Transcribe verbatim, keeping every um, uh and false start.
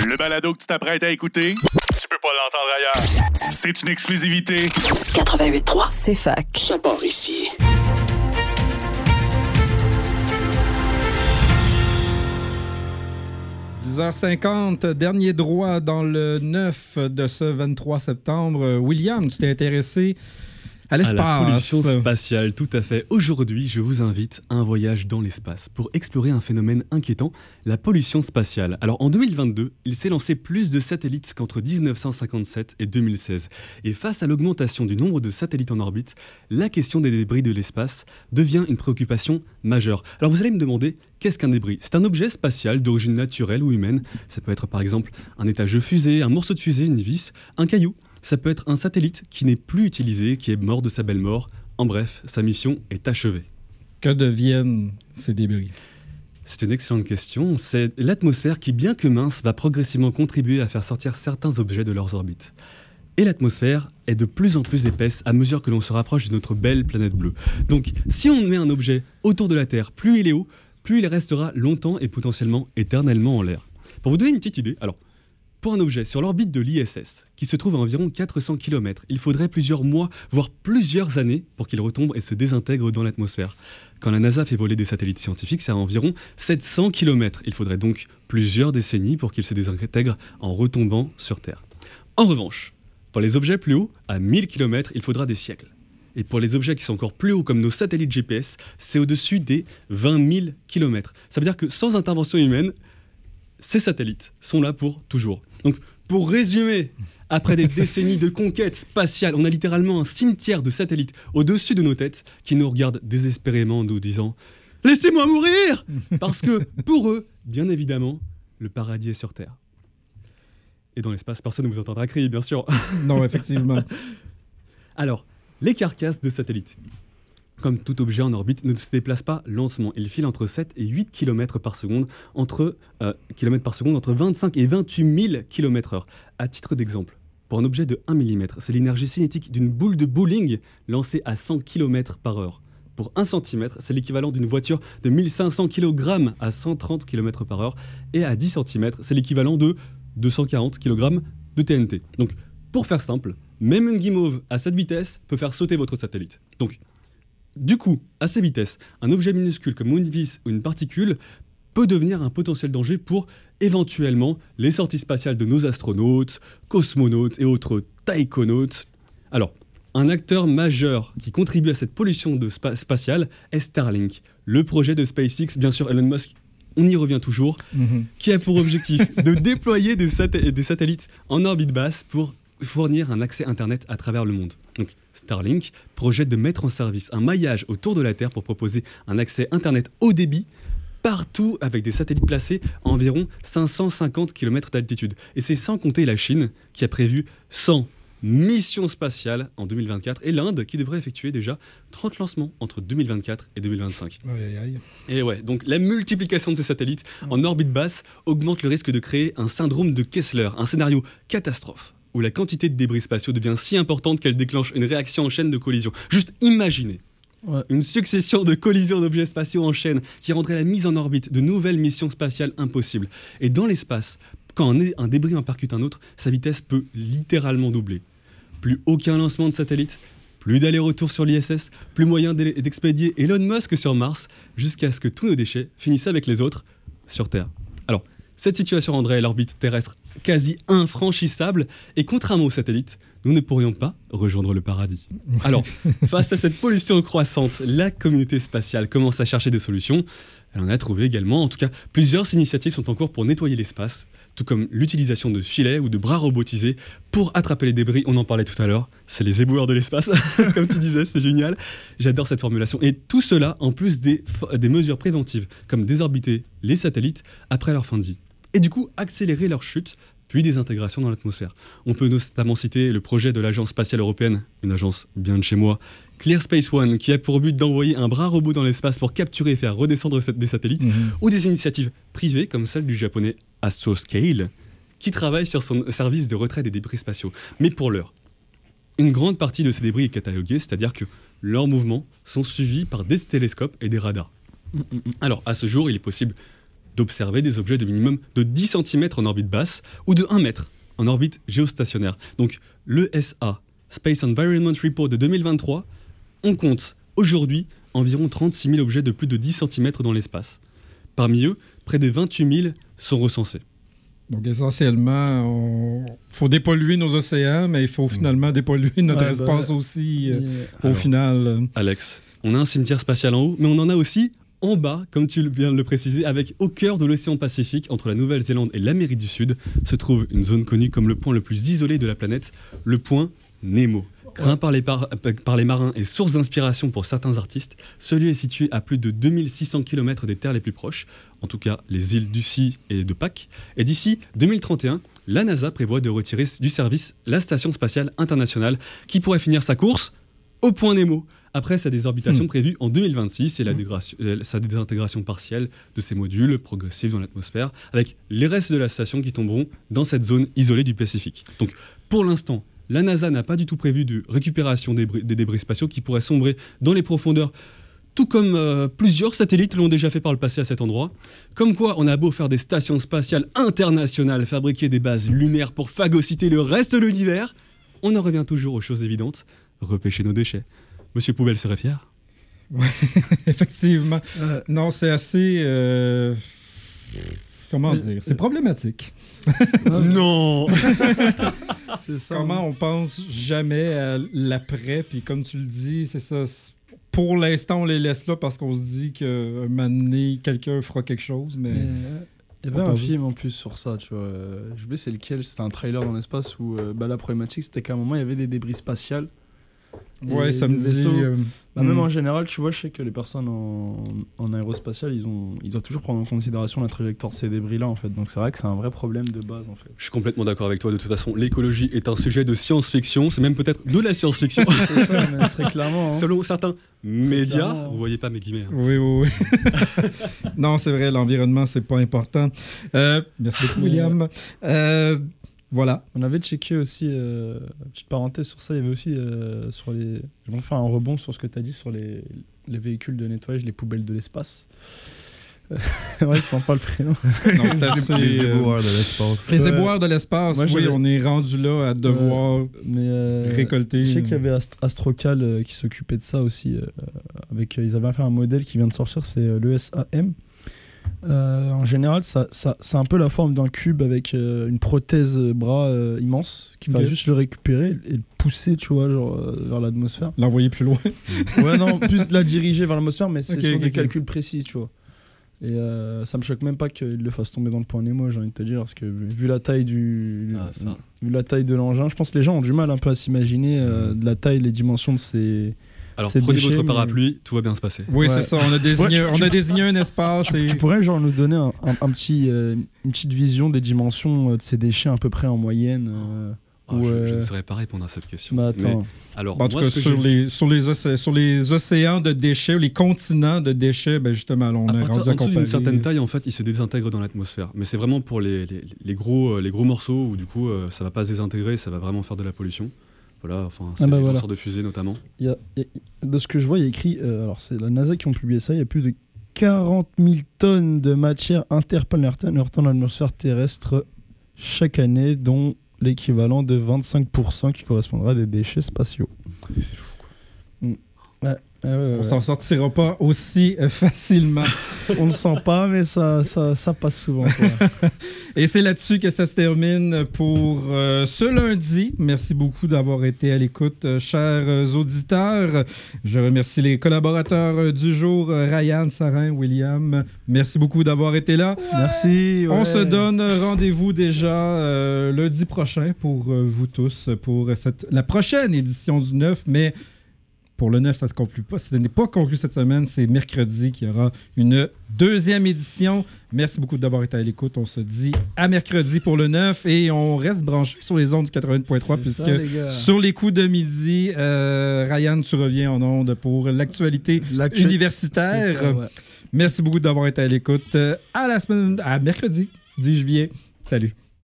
Le balado que tu t'apprêtes à écouter, tu peux pas l'entendre ailleurs. C'est une exclusivité. quatre-vingt-huit trois, c'est fac. Ça part ici. dix heures cinquante, dernier droit dans le neuf de ce vingt-trois septembre. William, tu t'es intéressé à l'espace. À la pollution spatiale, tout à fait. Aujourd'hui, je vous invite à un voyage dans l'espace pour explorer un phénomène inquiétant, la pollution spatiale. Alors, en deux mille vingt-deux, il s'est lancé plus de satellites qu'entre dix-neuf cent cinquante-sept et deux mille seize. Et face à l'augmentation du nombre de satellites en orbite, la question des débris de l'espace devient une préoccupation majeure. Alors, vous allez me demander, qu'est-ce qu'un débris ? C'est un objet spatial d'origine naturelle ou humaine. Ça peut être par exemple un étage de fusée, un morceau de fusée, une vis, un caillou. Ça peut être un satellite qui n'est plus utilisé, qui est mort de sa belle mort. En bref, sa mission est achevée. Que deviennent ces débris ? C'est une excellente question. C'est l'atmosphère qui, bien que mince, va progressivement contribuer à faire sortir certains objets de leurs orbites. Et l'atmosphère est de plus en plus épaisse à mesure que l'on se rapproche de notre belle planète bleue. Donc, si on met un objet autour de la Terre, plus il est haut, plus il restera longtemps et potentiellement éternellement en l'air. Pour vous donner une petite idée, alors, pour un objet sur l'orbite de l'I S S, qui se trouve à environ quatre cents kilomètres, il faudrait plusieurs mois, voire plusieurs années, pour qu'il retombe et se désintègre dans l'atmosphère. Quand la NASA fait voler des satellites scientifiques, c'est à environ sept cents kilomètres. Il faudrait donc plusieurs décennies pour qu'il se désintègre en retombant sur Terre. En revanche, pour les objets plus hauts, à mille kilomètres, il faudra des siècles. Et pour les objets qui sont encore plus hauts, comme nos satellites G P S, c'est au-dessus des vingt mille kilomètres. Ça veut dire que sans intervention humaine, ces satellites sont là pour toujours. Donc, pour résumer, après des décennies de conquête spatiale, on a littéralement un cimetière de satellites au-dessus de nos têtes qui nous regardent désespérément en nous disant « Laissez-moi mourir !» Parce que, pour eux, bien évidemment, le paradis est sur Terre. Et dans l'espace, personne ne vous entendra crier, bien sûr. Non, effectivement. Alors, les carcasses de satellites, comme tout objet en orbite, ne se déplace pas lentement. Il file entre sept et huit kilomètres par seconde, entre, euh, kilomètres par seconde, entre vingt-cinq et vingt-huit mille kilomètres heure. À titre d'exemple, pour un objet de un millimètre, c'est l'énergie cinétique d'une boule de bowling lancée à cent kilomètres par heure. Pour un centimètre, c'est l'équivalent d'une voiture de mille cinq cents kilogrammes à cent trente kilomètres par heure. Et à dix centimètres, c'est l'équivalent de deux cent quarante kilogrammes de T N T. Donc, pour faire simple, même une guimauve à cette vitesse peut faire sauter votre satellite. Donc, du coup, à ces vitesses, un objet minuscule comme une vis ou une particule peut devenir un potentiel danger pour, éventuellement, les sorties spatiales de nos astronautes, cosmonautes et autres taïkonautes. Alors, un acteur majeur qui contribue à cette pollution de spa- spatiale est Starlink, le projet de SpaceX, bien sûr Elon Musk, on y revient toujours, mm-hmm. qui a pour objectif de déployer des, sat- des satellites en orbite basse pour fournir un accès Internet à travers le monde. Donc, Starlink projette de mettre en service un maillage autour de la Terre pour proposer un accès Internet haut débit partout avec des satellites placés à environ cinq cent cinquante kilomètres d'altitude. Et c'est sans compter la Chine qui a prévu cent missions spatiales en deux mille vingt-quatre et l'Inde qui devrait effectuer déjà trente lancements entre deux mille vingt-quatre et deux mille vingt-cinq. Aïe, aïe, aïe. Et ouais, donc la multiplication de ces satellites en orbite basse augmente le risque de créer un syndrome de Kessler, un scénario catastrophe, où la quantité de débris spatiaux devient si importante qu'elle déclenche une réaction en chaîne de collision. Juste imaginez ouais. une succession de collisions d'objets spatiaux en chaîne qui rendrait la mise en orbite de nouvelles missions spatiales impossibles. Et dans l'espace, quand un, un débris en percute un autre, sa vitesse peut littéralement doubler. Plus aucun lancement de satellite, plus d'aller-retour sur l'I S S, plus moyen d'expédier Elon Musk sur Mars, jusqu'à ce que tous nos déchets finissent avec les autres sur Terre. Alors, cette situation rendrait l'orbite terrestre quasi infranchissable, et contrairement aux satellites, nous ne pourrions pas rejoindre le paradis. Alors, face à cette pollution croissante, la communauté spatiale commence à chercher des solutions. Elle en a trouvé également. En tout cas, plusieurs initiatives sont en cours pour nettoyer l'espace, tout comme l'utilisation de filets ou de bras robotisés pour attraper les débris. On en parlait tout à l'heure, c'est les éboueurs de l'espace, comme tu disais, c'est génial. J'adore cette formulation. Et tout cela en plus des, des mesures préventives, comme désorbiter les satellites après leur fin de vie. Et du coup, accélérer leur chute, puis des intégrations dans l'atmosphère. On peut notamment citer le projet de l'Agence spatiale européenne, une agence bien de chez moi, Clear Space One, qui a pour but d'envoyer un bras robot dans l'espace pour capturer et faire redescendre des satellites, mmh. ou des initiatives privées comme celle du japonais Astroscale, qui travaille sur son service de retrait des débris spatiaux. Mais pour l'heure, une grande partie de ces débris est cataloguée, c'est-à-dire que leurs mouvements sont suivis par des télescopes et des radars. Mmh. Alors, à ce jour, il est possible d'observer des objets de minimum de dix centimètres en orbite basse ou de un mètre en orbite géostationnaire. Donc l'E S A, Space Environment Report de deux mille vingt-trois, on compte aujourd'hui environ trente-six mille objets de plus de dix centimètres dans l'espace. Parmi eux, près de vingt-huit mille sont recensés. Donc essentiellement, il faut dépolluer nos océans, mais il faut finalement dépolluer notre Ouais, espace bah, aussi euh, mais, au alors, final. Alex, on a un cimetière spatial en haut, mais on en a aussi en bas, comme tu viens de le préciser, avec au cœur de l'océan Pacifique, entre la Nouvelle-Zélande et l'Amérique du Sud, se trouve une zone connue comme le point le plus isolé de la planète, le point Nemo. Craint par les, par, par les marins et source d'inspiration pour certains artistes, celui est situé à plus de deux mille six cents kilomètres des terres les plus proches, en tout cas les îles Lucie et de Pâques. Et d'ici deux mille trente et un, la NASA prévoit de retirer du service la Station spatiale internationale, qui pourrait finir sa course au point Nemo, après sa désorbitation mmh. prévue en deux mille vingt-six et la mmh. sa désintégration partielle de ses modules progressifs dans l'atmosphère, avec les restes de la station qui tomberont dans cette zone isolée du Pacifique. Donc pour l'instant, la NASA n'a pas du tout prévu de récupération des, br- des débris spatiaux qui pourraient sombrer dans les profondeurs, tout comme euh, plusieurs satellites l'ont déjà fait par le passé à cet endroit. Comme quoi, on a beau faire des stations spatiales internationales, fabriquer des bases lunaires pour phagocyter le reste de l'univers, on en revient toujours aux choses évidentes, repêcher nos déchets. Monsieur Poubelle serait fier ? Ouais, effectivement. Euh, non, c'est assez... Euh... Comment dire? C'est problématique. Non! C'est ça. Comment on pense jamais à l'après, puis comme tu le dis, c'est ça. Pour l'instant, on les laisse là parce qu'on se dit qu'à un moment donné, quelqu'un fera quelque chose, mais... mais il y avait un film en plus sur ça, tu vois. Euh, je sais plus c'est lequel, c'était un trailer dans l'espace où euh, bah, la problématique c'était qu'à un moment il y avait des débris spatials. Ouais, ça me dit... Euh... Bah, même mmh. en général, tu vois, je sais que les personnes en, en aérospatial, ils, ont, ils doivent toujours prendre en considération la trajectoire de ces débris-là, en fait. Donc c'est vrai que c'est un vrai problème de base, en fait. Je suis complètement d'accord avec toi. De toute façon, l'écologie est un sujet de science-fiction. C'est même peut-être de la science-fiction. C'est ça, mais très clairement. Hein. Selon certains médias, clairement. Vous voyez pas mes guillemets. Hein. Oui, oui, oui. Non, c'est vrai, l'environnement, c'est pas important. Euh, merci beaucoup, William. Euh, Voilà. On avait checké aussi, euh, petite parenthèse sur ça, il y avait aussi euh, sur les... Je vais faire un rebond sur ce que tu as dit sur les, les véhicules de nettoyage, les poubelles de l'espace. Ouais, je sens pas le prénom. Non, c'est assez, les éboueurs de l'espace. Les éboueurs de l'espace, Moi, oui, on est rendu là à devoir euh, mais euh, récolter. Je sais qu'il y avait Ast- Astrocal euh, qui s'occupait de ça aussi. Euh, avec, euh, ils avaient fait un modèle qui vient de sortir, c'est euh, l'E S A M. Euh, en général, ça, ça, c'est un peu la forme d'un cube avec euh, une prothèse bras euh, immense qui va okay. juste le récupérer et le pousser, tu vois, genre euh, vers l'atmosphère. L'envoyer plus loin. Ouais, non, plus la diriger vers l'atmosphère, mais c'est okay, sur okay, des okay. calculs précis, tu vois. Et euh, ça me choque même pas qu'il le fasse tomber dans le point Nemo, j'ai envie de te dire, parce que vu la taille du, ah, ça. vu la taille de l'engin, je pense que les gens ont du mal un peu à s'imaginer euh, de la taille, les dimensions de ces. Alors prenez déchets, votre parapluie, mais... tout va bien se passer. Oui, ouais. c'est ça. On a désigné, ouais, tu, on a désigné un espace. Tu, et... tu pourrais genre nous donner un, un, un petit, euh, une petite vision des dimensions de ces déchets à peu près en moyenne. Euh, oh, ou, je, euh... je ne saurais pas répondre à cette question. Bah, attends. Mais, alors, bah, en tout cas, sur les, sur, les océ- sur les océans de déchets, les continents de déchets, ben justement, là, on à est rendu à comparer. d'une certaine taille, en fait, ils se désintègrent dans l'atmosphère. Mais c'est vraiment pour les, les, les, gros, les gros morceaux où du coup, euh, ça ne va pas se désintégrer, ça va vraiment faire de la pollution. Voilà, enfin, c'est ah bah les voilà. lanceurs de fusées notamment. Il y a, il y a, de ce que je vois, il y a écrit, euh, alors c'est la NASA qui ont publié ça, il y a plus de quarante mille tonnes de matière interplanétaire heurtant l'atmosphère terrestre chaque année, dont l'équivalent de vingt-cinq pour cent qui correspondra à des déchets spatiaux. Et c'est fou, quoi. Mm. Ouais. Ah ouais, ouais, on ouais. s'en sortira pas aussi euh, facilement. On le sent pas, mais ça, ça, ça passe souvent. Et c'est là-dessus que ça se termine pour euh, ce lundi. Merci beaucoup d'avoir été à l'écoute, euh, chers auditeurs. Je remercie les collaborateurs du jour, Ryan, Sarin, William. Merci beaucoup d'avoir été là. Ouais. Merci. Ouais. On se donne rendez-vous déjà euh, lundi prochain pour euh, vous tous, pour cette, la prochaine édition du neuf, mais... Pour le neuf, ça ne se conclut pas. Ce n'est pas conclu cette semaine. C'est mercredi qu'il y aura une deuxième édition. Merci beaucoup d'avoir été à l'écoute. On se dit à mercredi pour le neuf et on reste branché sur les ondes du quatre-vingt-huit point trois puisque ça, les sur les coups de midi, euh, Ryan, tu reviens en ondes pour l'actualité L'actu... universitaire. Ça, ouais. Merci beaucoup d'avoir été à l'écoute. À la semaine, à mercredi dix juillet. Salut.